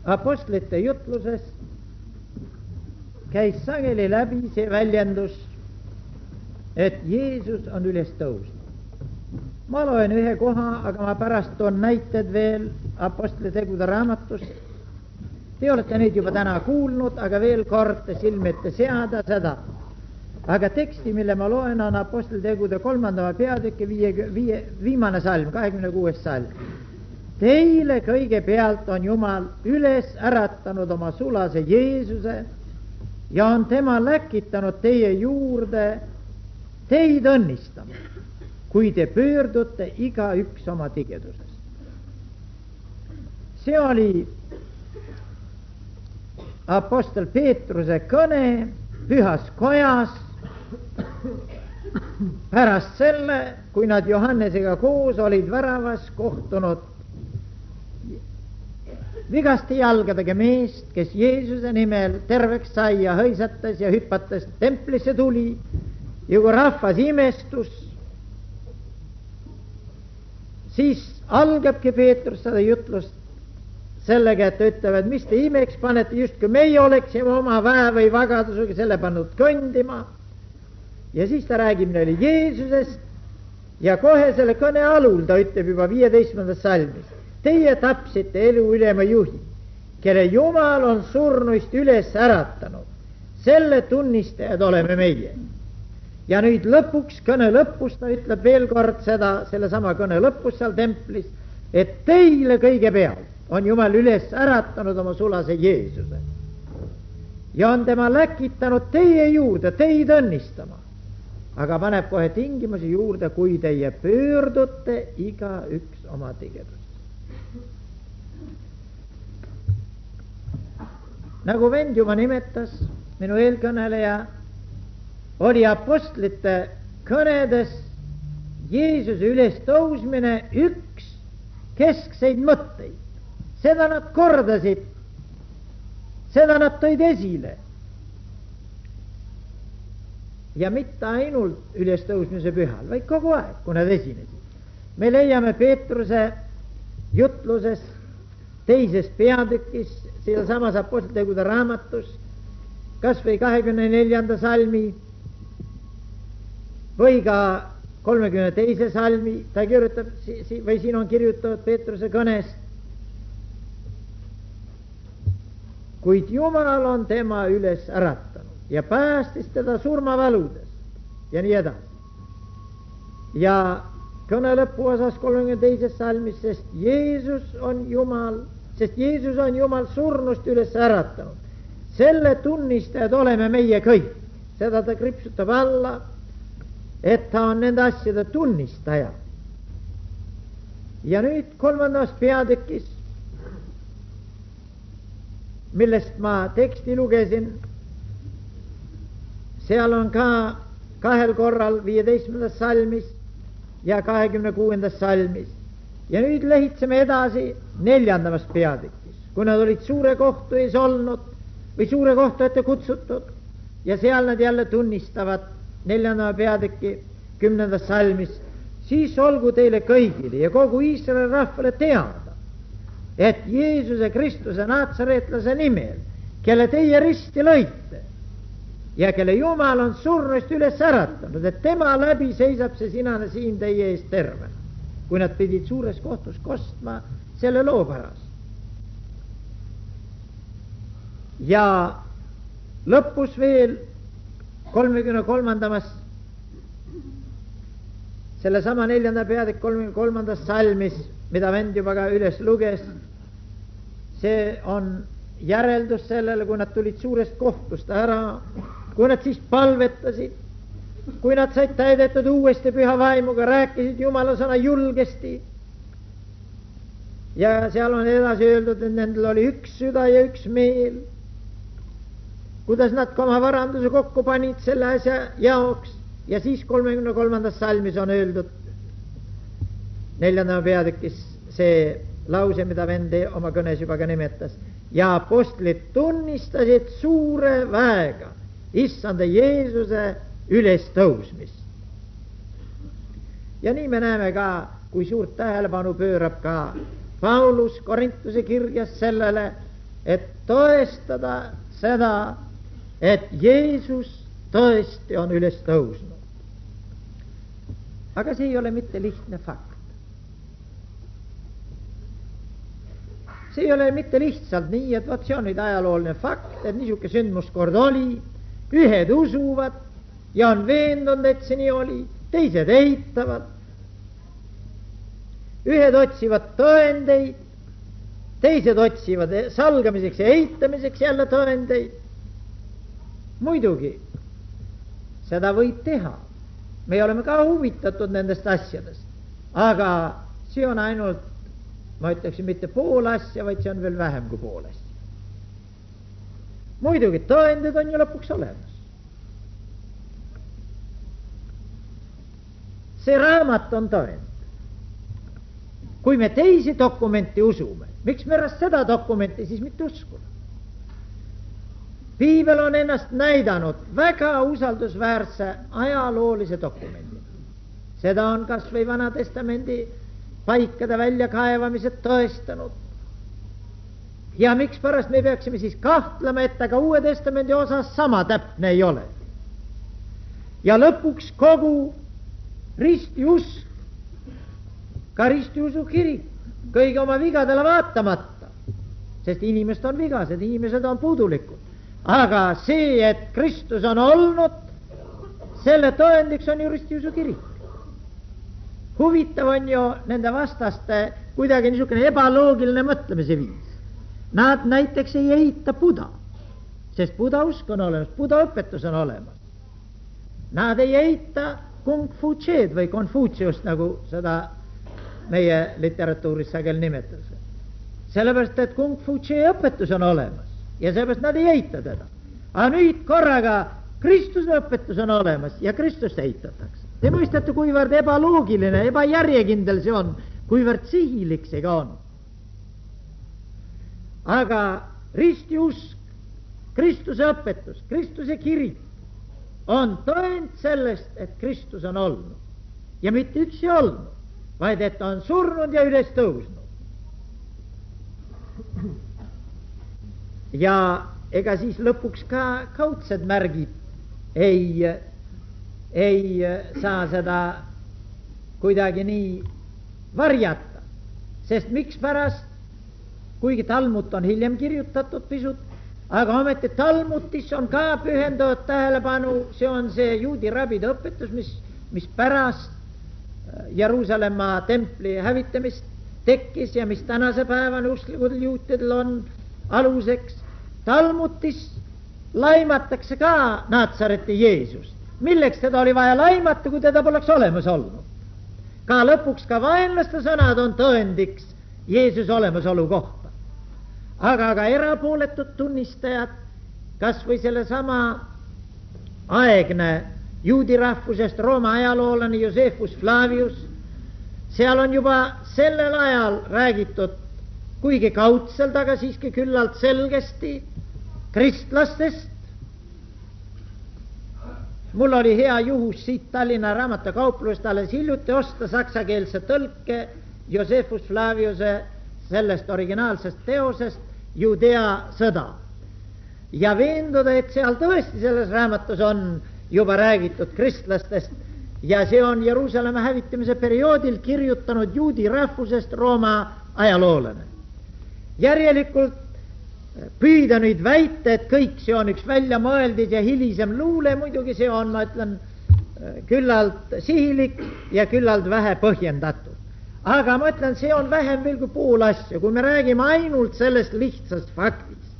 apostlite jutluses käis sageli läbi see väljendus, et Jeesus on üles tõusnud. Ma loen ühe koha, aga ma pärast toon näited veel apostlitegude raamatust. Te olete neid juba täna kuulnud, aga veel kord silmette seada seda. Aga teksti, mille ma loen, on apostlitegude 3. peatüki viimane salm, 26. salm. Teile kõigepealt on Jumal üles äratanud oma sulase Jeesuse ja on tema läkitanud teie juurde teid õnnistama, kui te pöördute igaüks oma tigedusest. See oli apostel Peetruse kõne pühas kojas pärast selle, kui nad Johannesega koos olid väravas kohtunud vigaste jalgadega meest, kes Jeesuse nimel terveks sai ja hõisates ja hüpates templisse tuli ja kui rahvas imestus, siis algabki Peetrus seda jutlust sellega, et ütlevad, mis te imeks panete, justkui meie oleksime oma väe või vagadusega selle pannud kõndima. Ja siis ta räägib neile Jeesusest ja kohe selle kõne alul ta ütleb juba 15. salmis. Teie tapsite elu ülema juhi, kelle Jumal on surnuist üles äratanud. Selle tunnistajad oleme meie. Ja nüüd lõpuks, kõne lõpus ta ütleb veel kord seda, selle sama kõne lõpus seal templis, et teile kõigepealt on Jumal üles äratanud oma sulase Jeesuse ja on tema läkitanud teie juurde, teid õnnistama. Aga paneb kohe tingimusi juurde, kui teie pöördute igaüks oma tigedusest. Nagu vend juba nimetas, minu eelkõneleja, oli apostlite kõnedes Jeesuse ülestõusmine üks keskseid mõtteid. Seda nad kordasid, seda nad tõid esile. Ja mitte ainult ülestõusmise pühal, vaid kogu aeg, kui nad esinesid. Me leiame Peetruse jutluses 2. peatükis, seal samas apostlitegude raamatus, kas või 24. salmi või ka 32. salmi, ta kirjutab, või siin on kirjutatud Peetruse kõnest, kuid Jumal on tema üles äratanud ja päästis teda surmavaludes ja nii edasi. Ja kõne lõpuosas 32. salmis, sest Jeesus on Jumal surnust üles äratanud. Selle tunnistajad oleme meie kõik. Seda ta kripsutab alla, et ta on nende asjade tunnistaja. Ja nüüd 3. peatükis, millest ma teksti lugesin, seal on ka 2 korral 15. salmis ja 26. salmis. Ja nüüd lehitseme edasi 4. peatükis, kui nad olid suure kohtu ees olnud või suure kohtu ette kutsutud ja seal nad jälle tunnistavad 4. peatüki 10. salmis, siis olgu teile kõigile ja kogu Iisraeli rahvale teada, et Jeesuse Kristuse Naatsareetlase nimel, kelle teie risti lõite ja kelle Jumal on surnust üles äratanud, et tema läbi seisab see sinane siin teie ees tervena, kui nad pidid suures kohtus kostma selle loo pärast. Ja lõpus veel 33. selle sama 4. peatükk 33. salmis, mida vend juba ka üles luges, see on järeldus sellele, kui nad tulid suurest kohtust ära, kui nad siis palvetasid, kui nad said täidetud uuesti püha vaimuga, rääkisid Jumala sõna julgesti. Ja seal on edasi öeldud, et nendel oli üks süda ja üks meel. Kuidas nad ka oma varanduse kokku panid selle asja jaoks. Ja siis 33. salmis on öeldud 4. peatükis see lause, mida vend oma kõnes juba ka nimetas. Ja apostlid tunnistasid suure väega issanda Jeesuse ülestõusmist. Ja nii me näeme ka, kui suurt tähelepanu pöörab ka Paulus Korintuse kirjas sellele, et tõestada seda, et Jeesus tõesti on üles tõusnud. Aga see ei ole mitte lihtne fakt. See ei ole mitte lihtsalt nii, et võt see on nüüd ajalooline fakt, et niisugune sündmus kord oli, ühed usuvad ja on veendunud, et see nii oli, teised eitavad. Ühed otsivad tõendeid, teised otsivad salgamiseks ja eitamiseks jälle tõendeid. Muidugi, seda võib teha. Me oleme ka huvitatud nendest asjadest, aga see on ainult, ma ütleksin, mitte pool asja, vaid see on veel vähem kui pool asja. Muidugi, tõendid on ju lõpuks olemas. See raamat on tõend. Kui me teisi dokumenti usume, miks me seda dokumenti siis mitte uskuda? Piibel on ennast näidanud väga usaldusväärse ajaloolise dokumendina. Seda on kas või Vana Testamendi paikade väljakaevamised tõestanud. Ja miks pärast me peaksime siis kahtlema, et aga Uue Testamendi osas sama täpne ei ole. Ja lõpuks kogu ristiusk, ka ristiusu kirik, kõigi oma vigadele vaatamata, sest inimesed on vigased, inimesed on puudulikud. Aga see, et Kristus on olnud, selle tõendiks on ju ristiusu kirik. Huvitav on ju nende vastaste kuidagi niisugune ebaloogiline mõtlemise viis. Nad näiteks ei eita Buda, sest Buda usk on olemas, Buda õpetus on olemas. Nad ei eita Kung Fu Ched või Konfutsiust, nagu seda meie literatuuris sageli nimetatakse. Sellepärast, et Kung Fu Che õpetus on olemas ja sellepärast nad ei eita teda. Aga nüüd korraga Kristuse õpetus on olemas ja Kristust eitatakse. Te mõistate, kuivõrd ebaloogiline, ebajärjekindel see on, kuivõrd sihilik see ka on. Aga ristiusk, Kristuse õpetus, Kristuse kirik on tõend sellest, et Kristus on olnud ja mitte üksi olnud, vaid et on surnud ja üles tõusnud. Ja ega siis lõpuks ka kaudsed märgid ei saa seda kuidagi nii varjata, sest mikspärast, kuigi Talmud on hiljem kirjutatud pisut, aga ometi Talmutis on ka pühendatud tähelepanu, see on see juudi rabide õpetus, mis pärast Jeruusalemma templi hävitamist tekkis ja mis tänase päevani usklikud juutidel on aluseks. Talmutis laimatakse ka Naatsareti Jeesust. Milleks teda oli vaja laimata, kui teda poleks olemas olnud? Ka lõpuks ka vaenlaste sõnad on tõendiks Jeesuse olemasolu kohta. Aga ka erapooletud tunnistajad, kas või sellesama aegne juudi rahvusest Rooma ajaloolane Josephus Flavius, seal on juba sellel ajal räägitud, kuigi kaudselt, aga siiski küllalt selgesti kristlastest. Mul oli hea juhus siit Tallinna raamatukauplusest alles hiljuti osta saksakeelse tõlke Josephus Flaviuse sellest originaalsest teosest Judea sõda ja veenduda, et seal tõesti selles raamatus on juba räägitud kristlastest ja see on Jeruusalemma hävitamise perioodil kirjutanud juudi rahvusest Rooma ajaloolane. Järjelikult püüda nüüd väita, et kõik see on üks väljamõeldis ja hilisem luule, muidugi see on, ma ütlen, küllalt sihilik ja küllalt vähe põhjendatud. Aga ma ütlen, see on vähem veel kui pool asja, kui me räägime ainult sellest lihtsast faktist.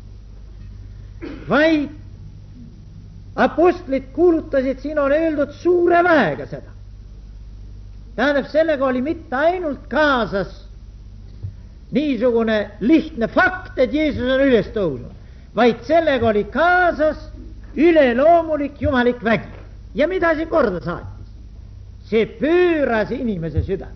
Vaid apostlid kuulutasid, siin on öeldud suure väega seda. Tähendab, sellega oli mitte ainult kaasas niisugune lihtne fakt, et Jeesus on üles tõusnud, vaid sellega oli kaasas üleloomulik jumalik vägi. Ja mida see korda saatis? See pööras inimese südame.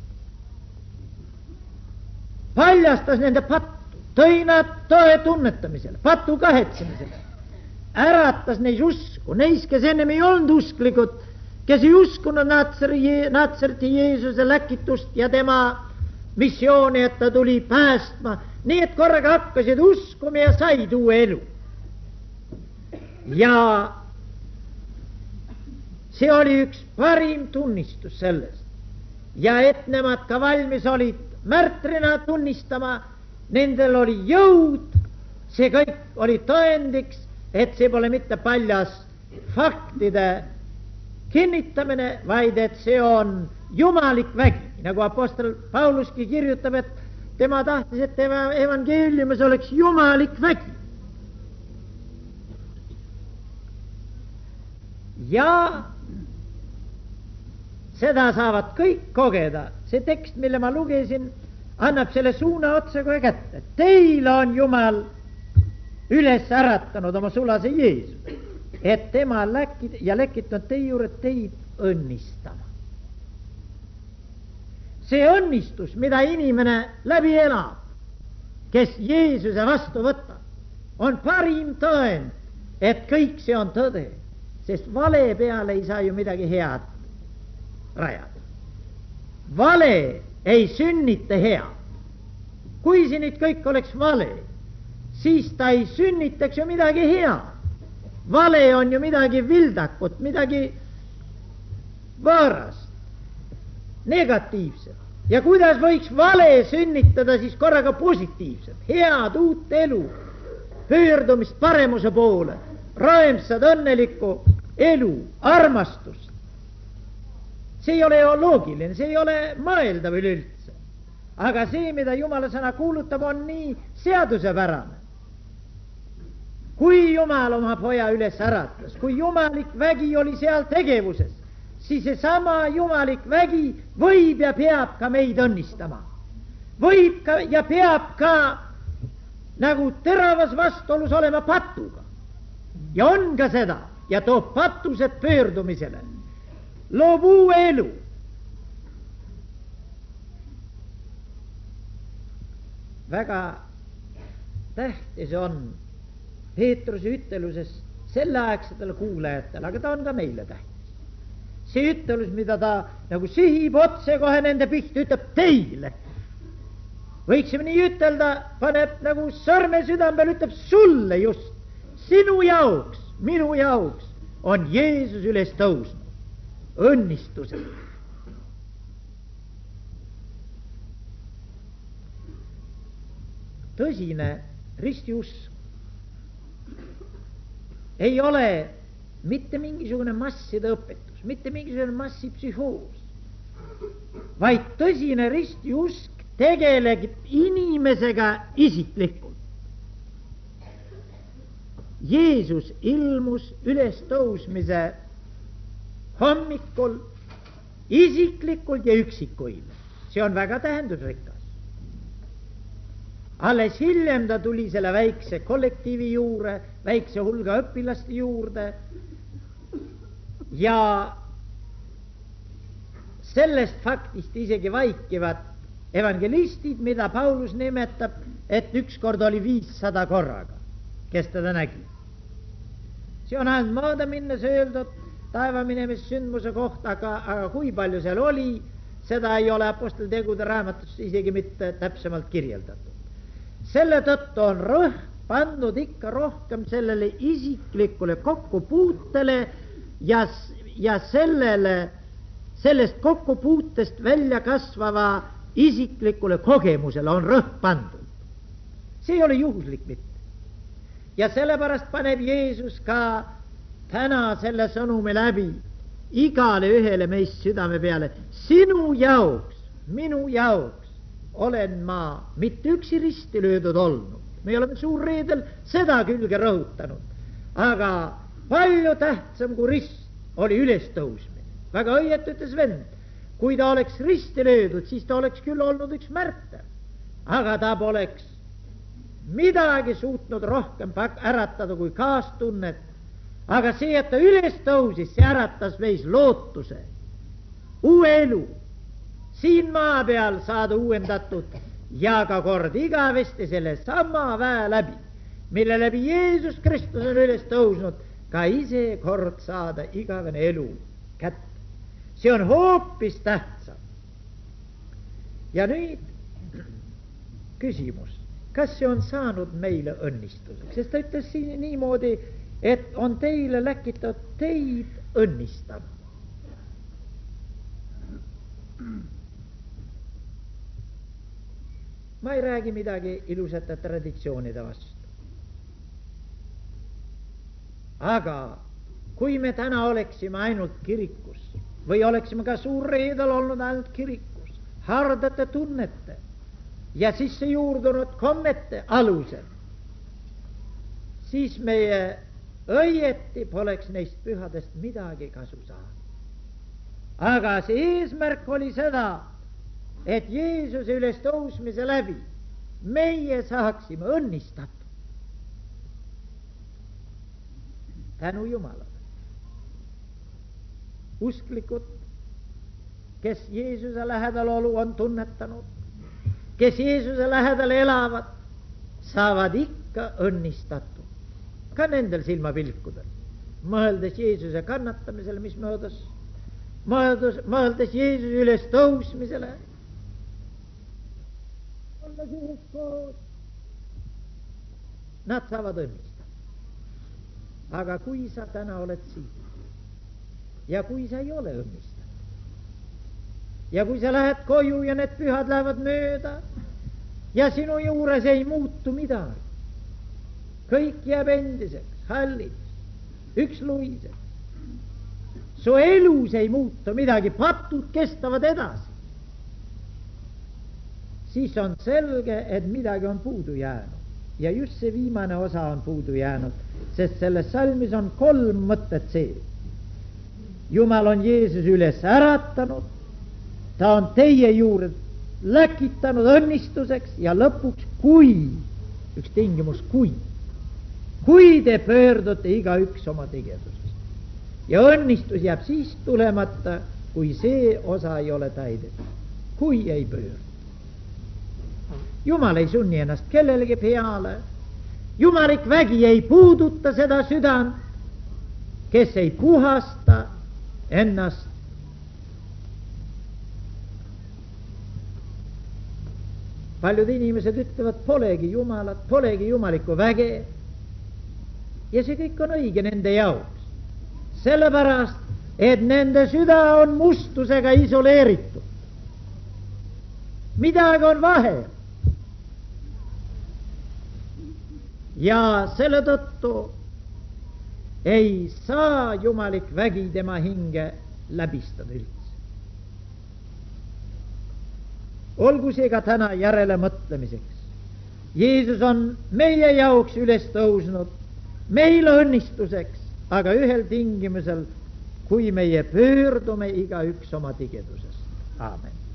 Paljastas nende pattu, tõi nad tõe tunnetamisele, patu kahetsemisele, äratas neis usku, neis, kes ennem ei olnud usklikud, kes ei uskunud Naatsareti Jeesuse läkitust ja tema missiooni, et ta tuli päästma, nii et korraga hakkasid uskuma ja said uue elu. Ja see oli üks parim tunnistus sellest. Ja et nemad ka valmis olid märtrina tunnistama, nendel oli jõud, see kõik oli tõendiks, et see pole mitte paljas faktide kinnitamine, vaid et see on jumalik vägi, nagu apostel Pauluski kirjutab, et tema tahtis, et tema evangeeliumis oleks jumalik vägi. Ja seda saavad kõik kogeda. See tekst, mille ma lugesin, annab selle suuna otsa kohe kätte. Teil on Jumal üles äratanud oma sulase Jeesuse, et tema lekitanud teie juurde teid õnnistama. See õnnistus, mida inimene läbi elab, kes Jeesuse vastu võtab, on parim tõend, et kõik see on tõde, sest vale peale ei saa ju midagi head rajada. Vale ei sünnita head. Kui see nüüd kõik oleks vale, siis ta ei sünnitaks ju midagi head. Vale on ju midagi vildakut, midagi võõrast, negatiivset. Ja kuidas võiks vale sünnitada siis korraga positiivset, head uut elu, pöördumist paremuse poole, rõõmsad õnnelikku elu, armastust. See ei ole ju loogiline, see ei ole mõeldav üleüldse. Aga see, mida Jumala sõna kuulutab, on nii seadusepärane. Kui Jumal oma poja üles äratas, kui jumalik vägi oli seal tegevuses, siis seesama jumalik vägi võib ja peab ka meid õnnistama. Võib ka ja peab ka nagu teravas vastuolus olema patuga. Ja on ka seda ja toob patused pöördumisele. Loob uue elu. Väga tähtis on Peetruse ütleluses selleaegsetele kuulajatele, aga ta on ka meile tähtis. See ütelus, mida ta nagu sihib otse kohe nende pihta, ütleb teile. Võiksime nii ütelda, paneb nagu sõrme südame peal, ütleb sulle just, sinu jaoks, minu jaoks on Jeesus üles tõusnud. Õnnistused. Tõsine ristiusk ei ole mitte mingisugune masside õpetus, mitte mingisugune massipsühhoos, vaid tõsine ristiusk tegeleb inimesega isiklikult. Jeesus ilmus ülestõusmise hommikul isiklikult ja üksikuil. See on väga tähendusrikas. Alles hiljem ta tuli selle väikse kollektiivi juurde, väikse hulga õpilaste juurde ja sellest faktist isegi vaikivad evangelistid, mida Paulus nimetab, et ükskord oli 500 korraga, kes teda nägi. See on ainult maada minnes öeldud taevaminemise sündmuse kohta, aga kui palju seal oli, seda ei ole aposteltegude raamatus isegi mitte täpsemalt kirjeldatud. Selle tõttu on rõhk pandud ikka rohkem sellele isiklikule kokkupuutele ja sellest kokkupuutest välja kasvava isiklikule kogemusele on rõhk pandud. See ei ole juhuslik mitte. Ja sellepärast paneb Jeesus ka täna selle sõnumi läbi igale ühele meist südame peale. Sinu jaoks, minu jaoks olen ma mitte üksi risti löödud olnud. Me oleme suurreedel seda külge rõhutanud. Aga palju tähtsam kui rist oli ülestõusmine. Väga õieti ütles vend. Kui ta oleks risti löödud, siis ta oleks küll olnud üks märter. Aga ta poleks midagi suutnud rohkem äratada kui kaastunnet. Aga see, et ta ülestõusis, see äratas meis lootuse, uue elu. Siin maa peal saada uuendatud ja ka kord igavesti selle sama väe läbi, mille läbi Jeesus Kristus on üles tõusnud, ka ise kord saada igavene elu kätte. See on hoopis tähtsam. Ja nüüd küsimus, kas see on saanud meile õnnistuseks, sest ta ütles siin niimoodi, et on teile läkitud teid õnnistab. Ma ei räägi midagi ilusate traditsioonide vastu. Aga kui me täna oleksime ainult kirikus või oleksime ka suurreedel olnud ainult kirikus, hardate tunnete ja sisse juurdunud kommete alusel, siis meie õieti poleks neist pühadest midagi kasu saanud. Aga see eesmärk oli seda, et Jeesuse ülestõusmise läbi meie saaksime õnnistatud. Tänu Jumalale. Usklikud, kes Jeesuse lähedal olu on tunnetanud, kes Jeesuse lähedal elavad, saavad ikka õnnistatud. Ka nendel silmapilkudel, mõeldes Jeesuse kannatamisele, mis möödas, mõeldes Jeesuse ülestõusmisele, olles üheskoos, nad saavad õnnistada. Aga kui sa täna oled siin ja kui sa ei ole õnnistatud ja kui sa lähed koju ja need pühad lähevad mööda ja sinu juures ei muutu midagi, kõik jääb endiseks, halliks, üksluiseks, su elus ei muutu midagi, patud kestavad edasi, siis on selge, et midagi on puudu jäänud. Ja just see viimane osa on puudu jäänud, sest selles salmis on 3 mõttet sees. Jumal on Jeesus üles äratanud, ta on teie juurde läkitanud õnnistuseks ja lõpuks kui, üks tingimus kui te pöördute igaüks oma tegevusest. Ja õnnistus jääb siis tulemata, kui see osa ei ole täidetud, kui ei pöördu. Jumal ei sunni ennast kellelegi peale. Jumalik vägi ei puuduta seda südant, kes ei puhasta ennast. Paljud inimesed ütlevad, polegi Jumalat, polegi jumalikku väge. Ja see kõik on õige nende jaoks. Sellepärast, et nende süda on mustusega isoleeritud. Midagi on vahe. Ja selle tõttu ei saa jumalik vägi tema hinge läbistada üldse. Olgu see ka täna järele mõtlemiseks. Jeesus on meie jaoks üles tõusnud, meile õnnistuseks, aga ühel tingimusel, kui meie pöördume igaüks oma tigedusest. Aamen.